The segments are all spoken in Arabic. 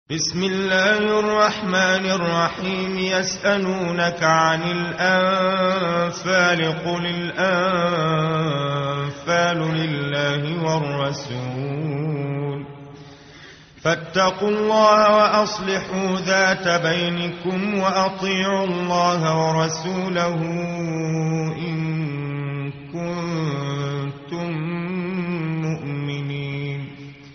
بسم الله الرحمن الرحيم. يسألونك عن الأنفال، قل الأنفال لله والرسول، فاتقوا الله وأصلحوا ذات بينكم وأطيعوا الله ورسوله إن كنتم مؤمنين.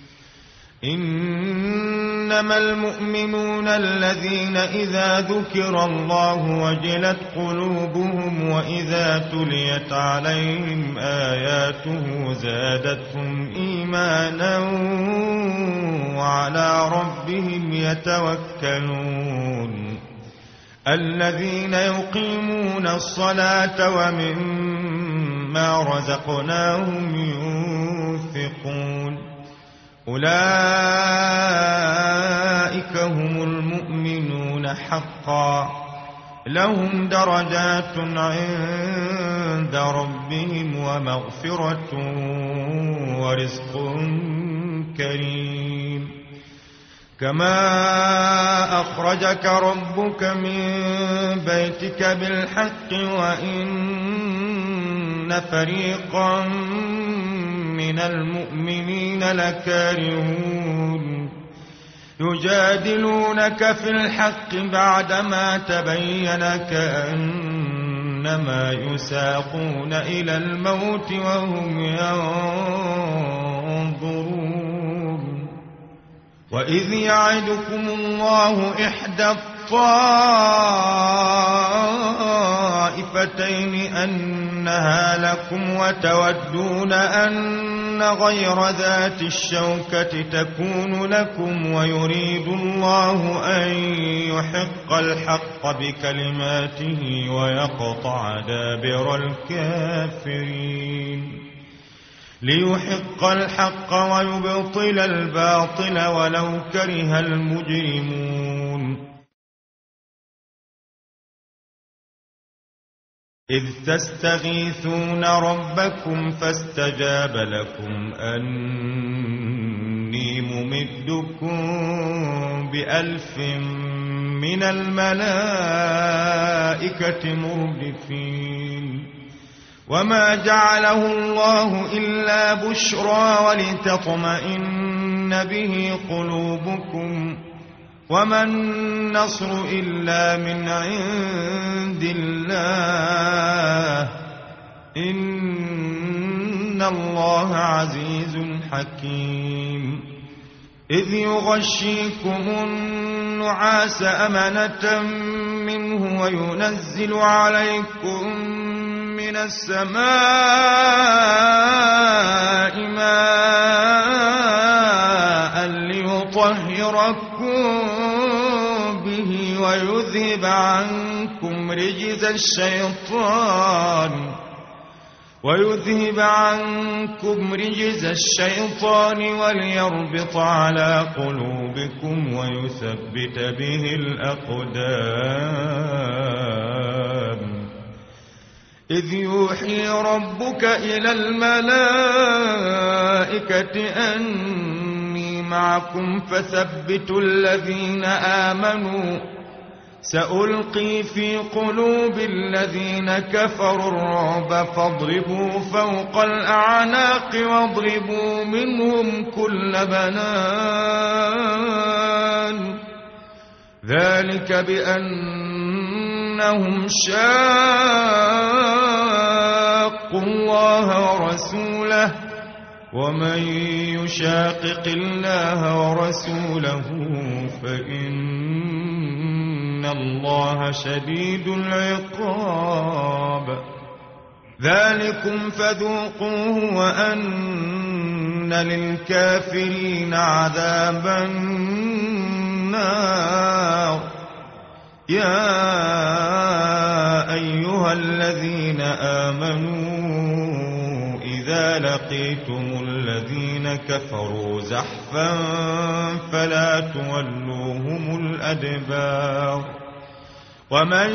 إنما المؤمنون الذين إذا ذكر الله وجلت قلوبهم وإذا تليت عليهم آياته زادتهم إيمانا وعلى ربهم يتوكلون. الذين يقيمون الصلاة ومما رزقناهم ينفقون، أولئك هم المؤمنون حقا، لهم درجات عند ربهم ومغفرة ورزق كريم. كما أخرجك ربك من بيتك بالحق وإن فريقا من المؤمنين لكارهون، يجادلونك في الحق بعدما تبين كأنما يساقون إلى الموت وهم ينظرون. وإذ يعدكم الله إحدى الطائفتين أنها لكم وتودون أن غير ذات الشوكة تكون لكم، ويريد الله أن يحق الحق بكلماته ويقطع دابر الكافرين، ليحق الحق ويبطل الباطل ولو كره المجرمون. إذ تستغيثون ربكم فاستجاب لكم أني ممدكم ب1000 من الملائكة مردفين. وما جعله الله إلا بشرى ولتطمئن به قلوبكم، وما النصر إلا من عند الله، إن الله عزيز حكيم. إذ يغشيكم النعاس أمنة منه وينزل عليكم من السماء ماء ليطهركم به ويذهب عنكم رجز الشيطان وليربط على قلوبكم ويثبت به الأقدام. إذ يوحي ربك إلى الملائكة أني معكم فثبتوا الذين آمنوا، سألقي في قلوب الذين كفروا الرعب فاضربوا فوق الأعناق واضربوا منهم كل بنان، ذلك بأنهم شاقوا الله ورسوله، ومن يشاقق الله ورسوله فإن الله شديد العقاب. ذلكم فذوقوه وأن للكافرين عذاب النار. يا أيها الذين آمنوا إذا لقيتم الذين كفروا زحفا فلا تولوهم الأدبار، ومن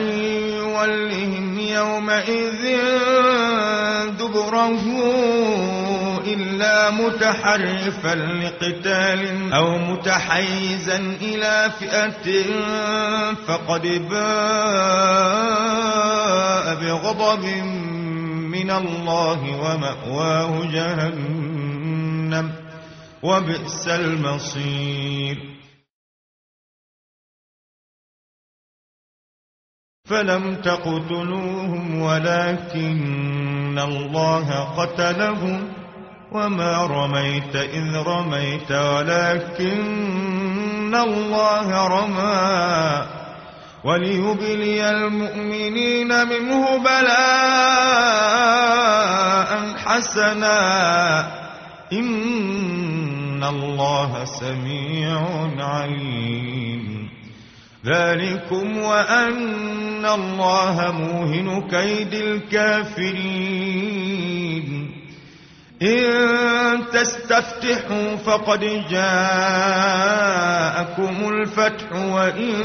يولهم يومئذ دبره إلا متحرفا لقتال أو متحيزا إلى فئة فقد باء بغضب من الله ومأواه جهنم وبئس المصير فلم تقتلوهم ولكن الله قتلهم وما رميت إذ رميت ولكن الله رمى وليبلي المؤمنين منه بلاء حسنا إن الله سميع عليم ذلكم وأن الله موهن كيد الكافرين إن تستفتحوا فقد جاءكم الفتح وإن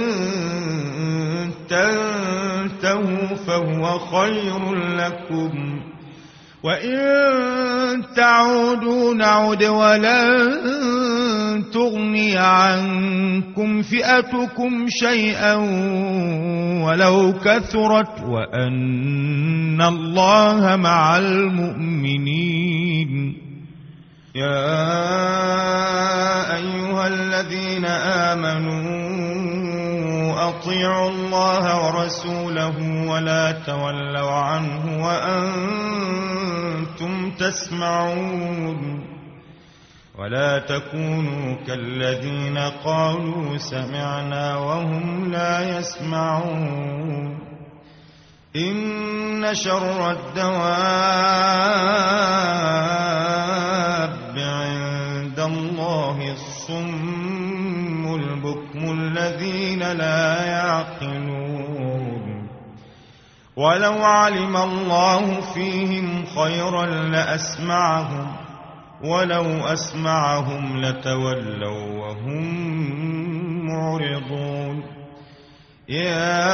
تنتهوا فهو خير لكم وإن تعودوا نعد ولن تغني عنكم فئتكم شيئا ولو كثرت وأن الله مع المؤمنين يا أيها الذين آمنوا أطيعوا الله ورسوله ولا تولوا عنه وأنتم تسمعون ولا تكونوا كالذين قالوا سمعنا وهم لا يسمعون إن شر الدواب عند الله الصم البكم الذين لا يعقلون ولو علم الله فيهم خيرا لأسمعهم ولو أسمعهم لتولوا وهم معرضون يا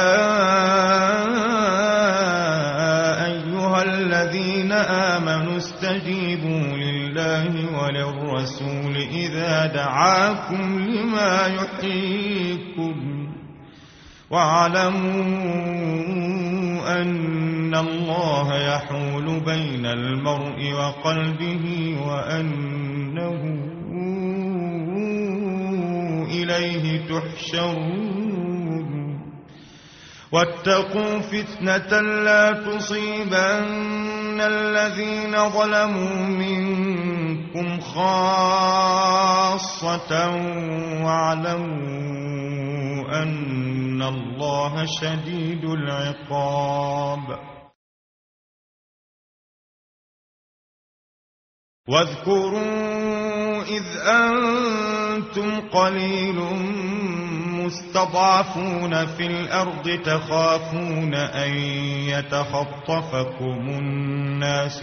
أيها الذين آمنوا استجيبوا لله وللرسول إذا دعاكم لما يحييكم واعلموا أن الله يحول بين المرء وقلبه وأنه إليه تحشرون واتقوا فتنة لا تصيبن الذين ظلموا منكم خاصة واعلموا أن الله شديد العقاب واذكروا إذ أنتم قليل مستضعفون في الأرض تخافون أن يتخطفكم الناس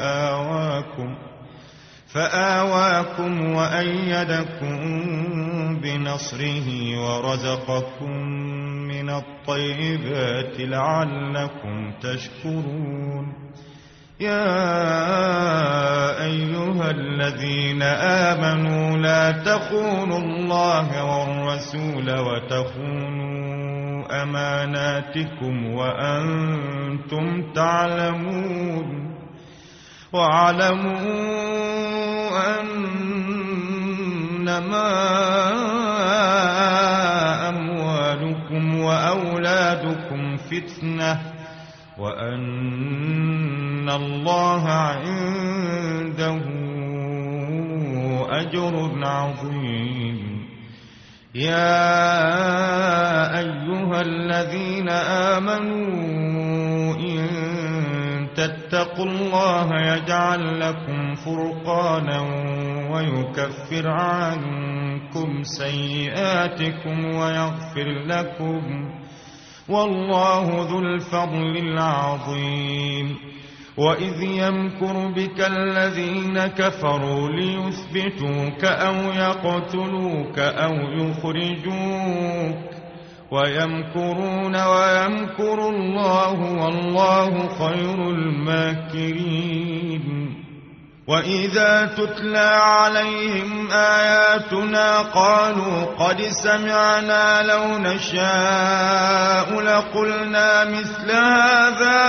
فآواكم وأيدكم بنصره ورزقكم من الطيبات لعلكم تشكرون يا أيها الذين آمنوا لا تخونوا الله والرسول وتخونوا أماناتكم وأنتم تعلمون واعلموا أنما أموالكم وأولادكم فتنة وأن الله عنده أجر عظيم يا أيها الذين آمنوا إن تتقوا الله يجعل لكم فرقانا ويكفر عنكم سيئاتكم ويغفر لكم والله ذو الفضل العظيم وإذ يمكر بك الذين كفروا ليثبتوك أو يقتلوك أو يخرجوك ويمكرون ويمكر الله والله خير الماكرين وإذا تتلى عليهم آياتنا قالوا قد سمعنا لو نشاء لقلنا مثل هذا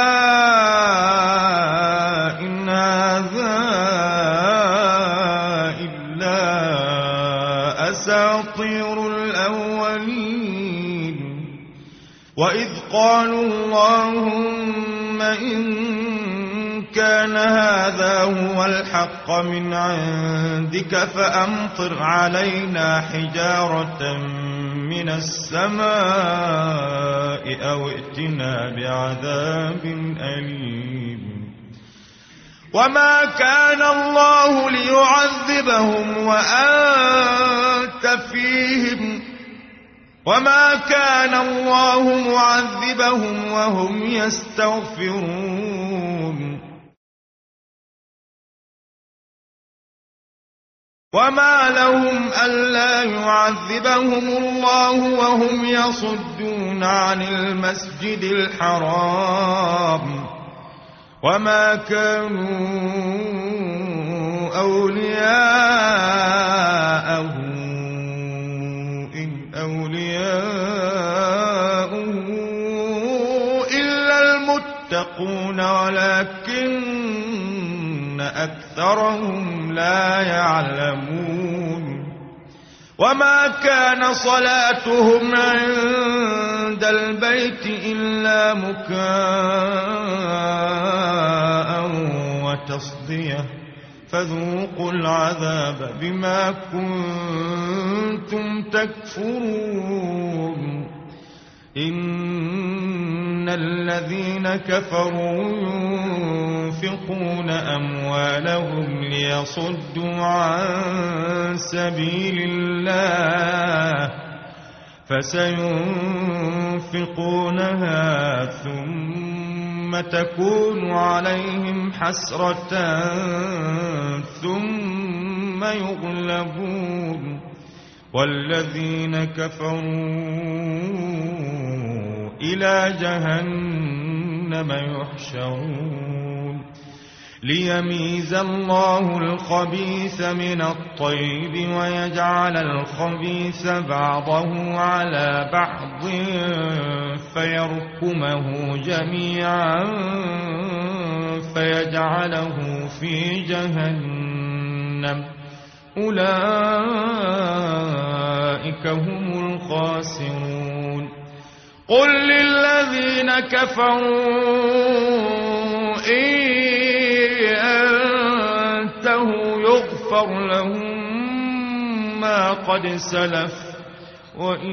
إن هذا إلا أساطير الأولين وإذ قالوا اللهم إن كان هذا هو الحق من عندك فأمطر علينا حجارة من السماء أو ائتنا بعذاب أليم وما كان الله ليعذبهم وأنت فيهم وما كان الله معذبهم وهم يستغفرون وما لهم ألا يعذبهم الله وهم يصدون عن المسجد الحرام وما كانوا أولياءه إن أولياءه إلا المتقون ولكن أكثرهم لا يعلمون وما كان صلاتهم عند البيت إلا مكاء وتصدية فذوقوا العذاب بما كنتم تكفرون إن الذين كفروا ينفقون أموالهم ليصدوا عن سبيل الله فسينفقونها ثم تكون عليهم حسرة ثم يغلبون والذين كفروا إلى جهنم يحشرون ليميز الله الخبيث من الطيب ويجعل الخبيث بعضه على بعض فيركمه جميعا فيجعله في جهنم أولئك هم الخاسرون قل للذين كفروا إن ينتهوا يغفر لهم ما قد سلف وإن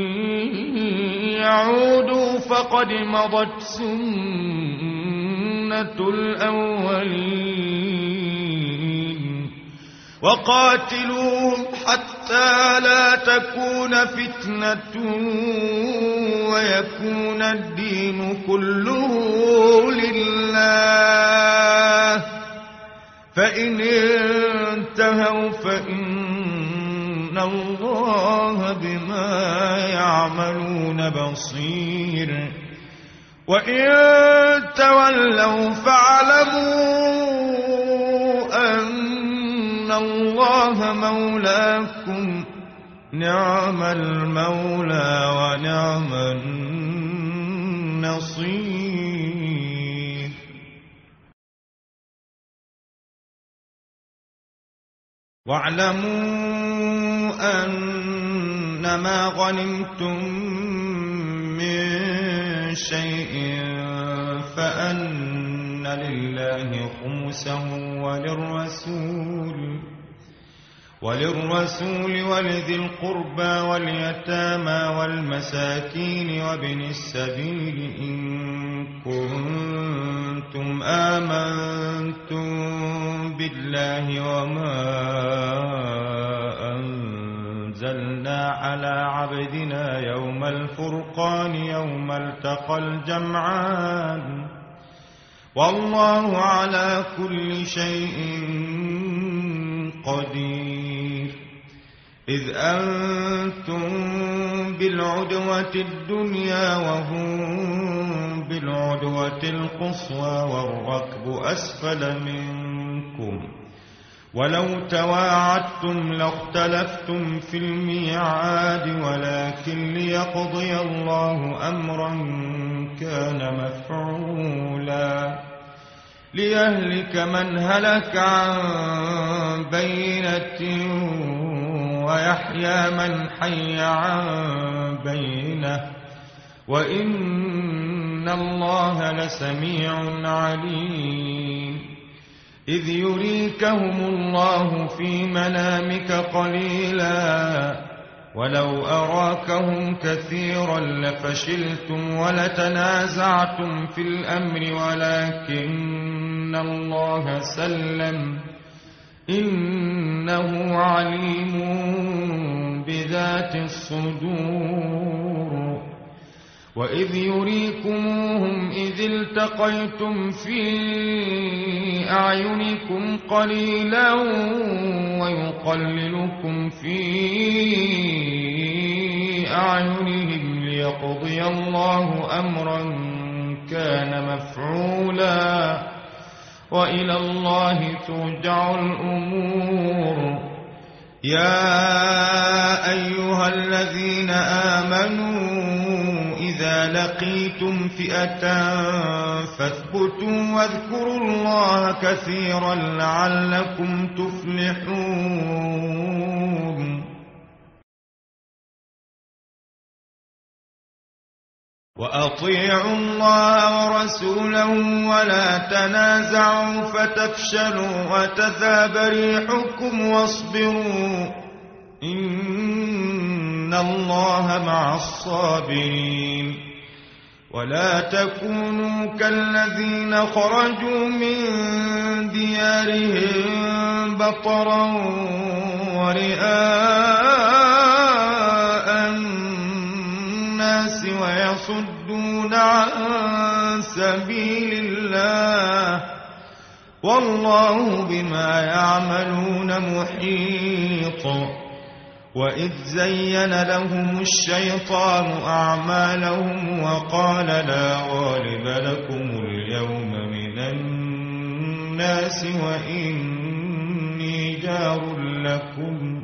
يعودوا فقد مضت سنة الأولين وقاتلوهم حتى لا تكون فتنة ويكون الدين كله لله فإن انتهوا فإن الله بما يعملون بصير وإن تولوا فاعلموا أن الله مولاكم نعم المولى ونعم النصير واعلموا أنما غنمتم من شيء فأن لله خمسه وللرسول ولذي القربى واليتامى والمساكين وابن السبيل إن كنتم آمنتم بالله وما أنزلنا على عبدنا يوم الفرقان يوم التقى الجمعان والله على كل شيء قدير إذ أنتم بالعدوة الدنيا وهم بالعدوة القصوى والركب أسفل منكم ولو تواعدتم لاختلفتم في الميعاد ولكن ليقضي الله أمرا كان مفعولا ليهلك من هلك عن بينة ويحيى من حي عن بينة وإن الله لسميع عليم إذ يريكهم الله في منامك قليلا ولو أراكهم كثيرا لفشلتم ولتنازعتم في الأمر ولكن الله سلم إنه عليم بذات الصدور وإذ يريكموهم إذ التقيتم في أعينكم قليلا ويقللكم في أعينهم ليقضي الله أمرا كان مفعولا وإلى الله ترجع الأمور يا أيها الذين آمنوا إذا لقيتم فئة فاثبتوا واذكروا الله كثيرا لعلكم تفلحون وأطيعوا الله ورسوله ولا تنازعوا فتفشلوا وتذهب ريحكم واصبروا إن الله مع الصابرين ولا تكونوا كالذين خرجوا من ديارهم بطرا ورئاء الناس ويصدون عن سبيل الله والله بما يعملون محيط وإذ زين لهم الشيطان أعمالهم وقال لا غالب لكم اليوم من الناس وإني جار لكم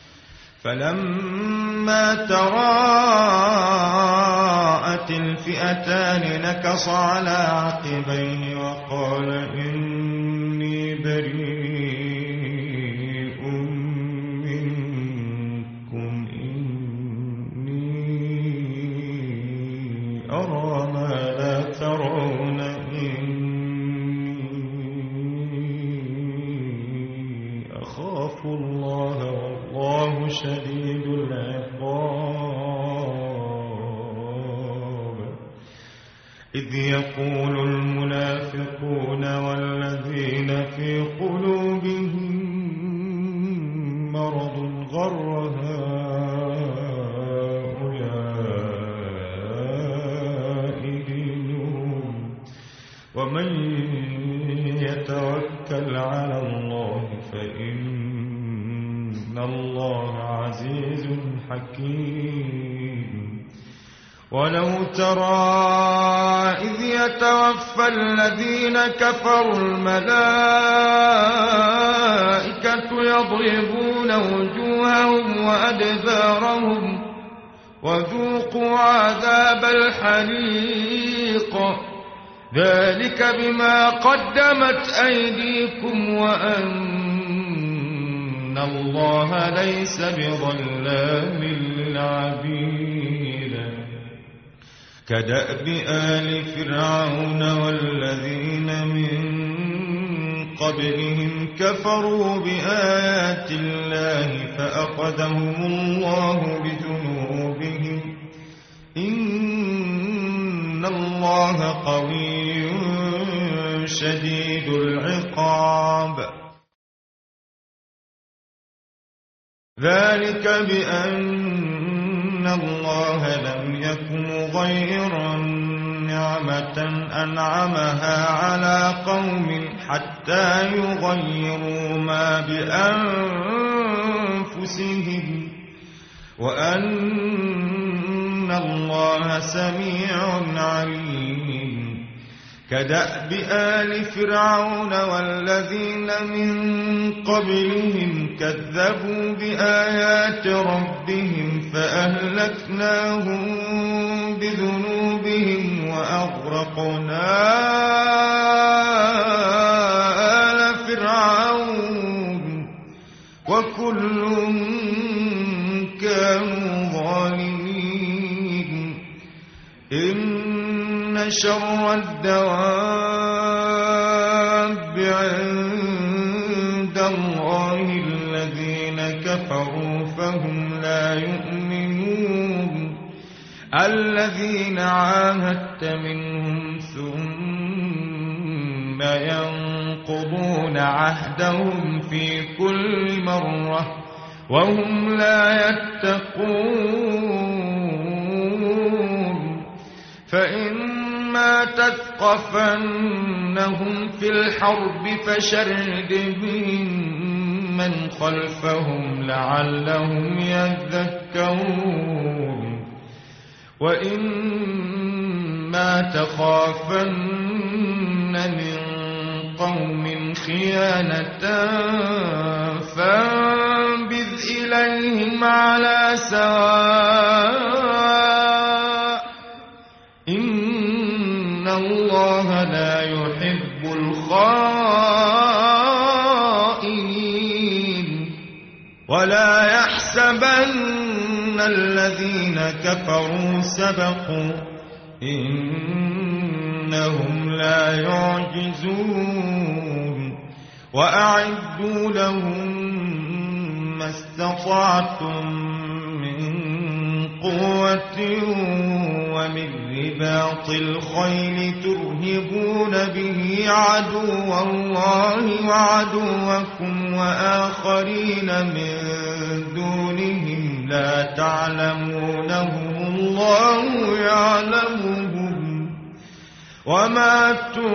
فلما تراءت الفئتان نكص على عقبيه وقال إني بريء منكم إني أرى ما لا ترون إني أخاف الله والله شديد العقاب إذ يقول المنافقون والذين في قلوبهم مرض غر هؤلاء دينهم ومن يتوكل على الله فإن الله عزيز حكيم ولو ترى إذ يتوفى الذين كفروا الملائكة يضربون وجوههم وأدبارهم وذوقوا عذاب الحريق ذلك بما قدمت أيديكم وأن الله ليس بظلام للعبيد كدأب آل فرعون والذين من قبلهم كفروا بآيات الله فأخذهم الله بذنوبهم إن الله قوي شديد العقاب ذلك بأن الله لم يكن غير نعمة أنعمها على قوم حتى يغيروا ما بأنفسهم وأن الله سميع عليم كدأب آل فرعون والذين من قبلهم كذبوا بآيات ربهم فأهلكناهم بذنوبهم وأغرقنا آل فرعون وكل كانوا ظالمين. إن شر الدواب عند الله الذين كفروا فهم لا يؤمنون. الذين عاهدت منهم ثم ينقضون عهدهم في كل مرة وهم لا يتقون. فإما تثقفنهم في الحرب فشرد بهم من خلفهم لعلهم يذكرون. وإما تخافن من قوم خيانة فانبذ إليهم على سواء إن الله لا يحب الخائنين. ولا يحسبن الذين كفروا سبقوا إنهم لا يعجزون. وأعدوا لهم ما استطعتم من قوة ومن رباط الخيل ترهبون به عدو الله وعدوكم وآخرين من دونهم لا تعلمونهم الله يعلمهم. وما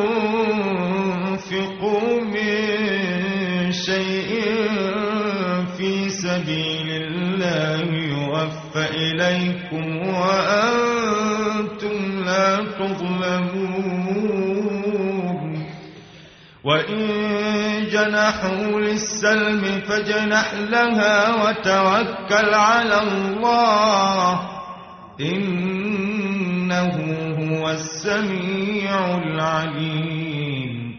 تنفقوا من شيء في سبيل الله يوفى إليكم وأنتم لا تظلمون. وإن جنحوا للسلم فاجنح لها وتوكل على الله إنه هو السميع العليم.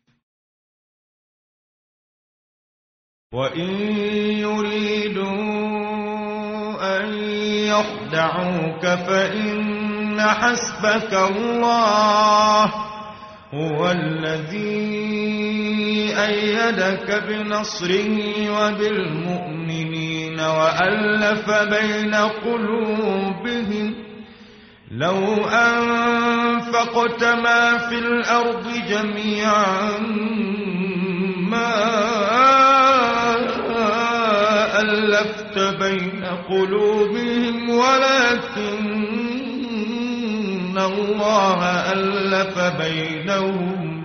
وإن يريدوا أن يخدعوك فإن حسبك الله هو الذي أيدك بنصره وبالمؤمنين وألف بين قلوبهم. لو أنفقت ما في الأرض جميعا ما ألفت بين قلوبهم ولكن الله ألف بينهم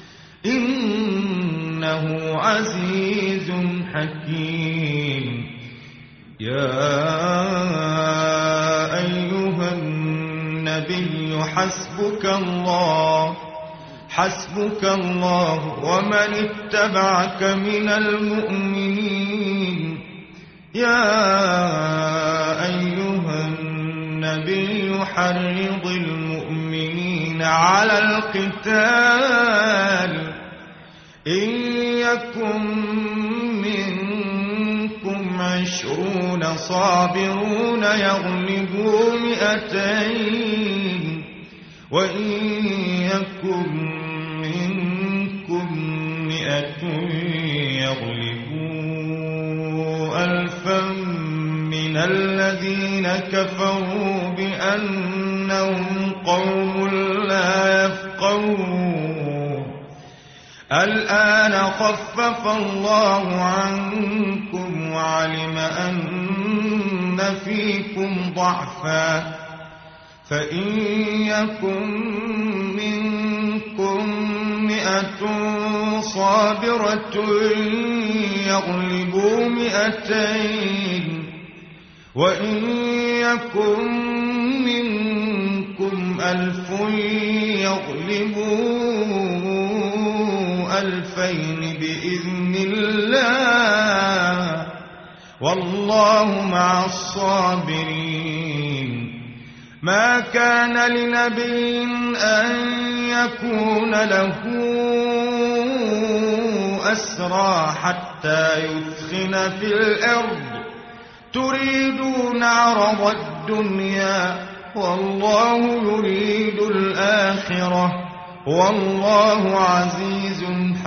إنه عزيز حكيم. يا أيها النبي حسبك الله ومن اتبعك من المؤمنين. يا أيها النبي حرض المؤمنين على القتال إن يكن منكم 20 صابرون يغلبوا 200 وإن يكن منكم 100 يغلبوا 1000 من الذين كفروا بأنهم قوم لا يفقهون. الآن خفف الله عنكم وعلم أن فيكم ضعفا فإن يكن منكم 100 صابرة يغلبوا 200 وإن يكن منكم ألف يغلبوا ألفين بإذن الله والله مع الصابرين. ما كان لنبي أن يكون له أسرى حتى يثخن في الأرض تريدون عرض الدنيا والله يريد الآخرة والله عزيز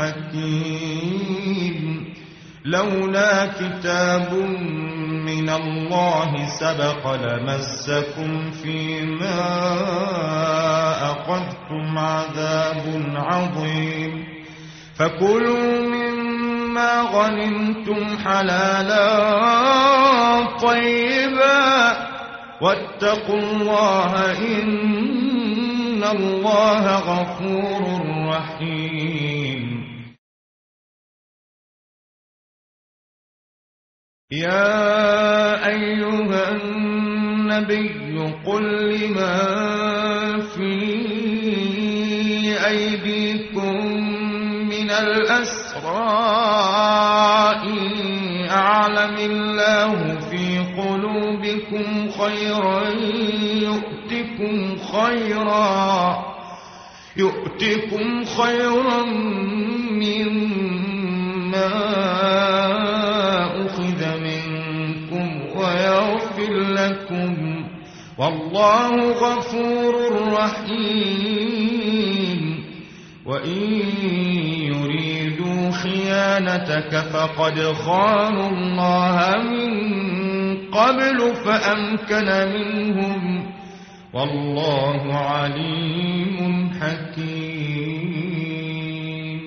حكيم. لولا كتاب من الله سبق لمسكم فيما أخذتم عذاب عظيم. فكلوا مما غنمتم حلالا طيبا واتقوا الله إن الله غفور رحيم. يا أيها النبي قل لمن في أيديكم من الأسرى إن أعلم الله في قلوبكم خيرا يؤتكم خيرا مما أخذ منكم ويغفر لكم والله غفور رحيم. وإن يريدوا خيانتك فقد خانوا الله من قبل فأمكن منهم والله عليم حكيم.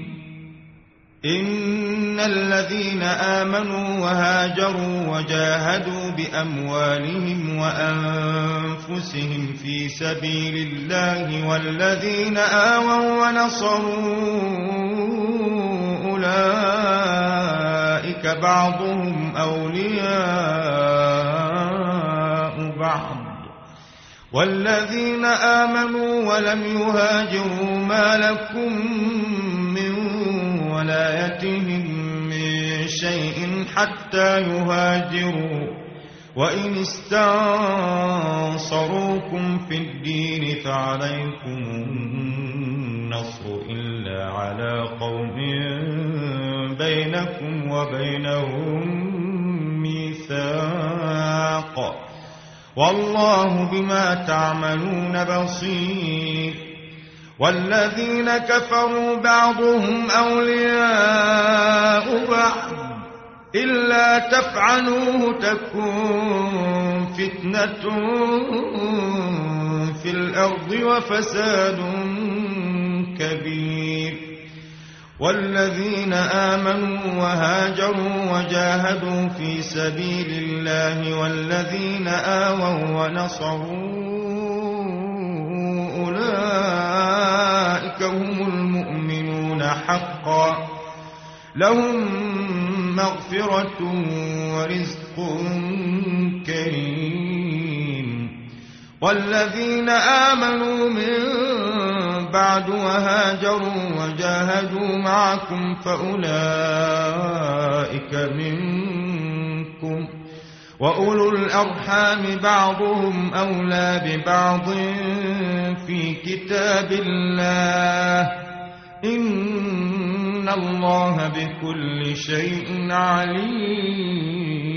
إن الذين آمنوا وهاجروا وجاهدوا بأموالهم وأنفسهم في سبيل الله والذين آووا ونصروا أولئك بعضهم أولياء بعض والذين آمنوا ولم يهاجروا ما لكم من ولايتهم من شيء حتى يهاجروا وإن استنصروكم في الدين فعليكم النصر إلا على قوم بينكم وبينهم ميثاق والله بما تعملون بصير. والذين كفروا بعضهم أولياء بعض إلا تفعلوه تكن فتنة في الأرض وفساد كبير. والذين آمنوا وهاجروا وجاهدوا في سبيل الله والذين آووا ونصروا أولئك هم المؤمنون حقا لهم مغفرة ورزق كريم. والذين آمنوا من بعد وهاجروا وجاهدوا معكم فأولئك منكم وأولو الأرحام بعضهم أولى ببعض في كتاب الله إن الله بكل شيء عليم.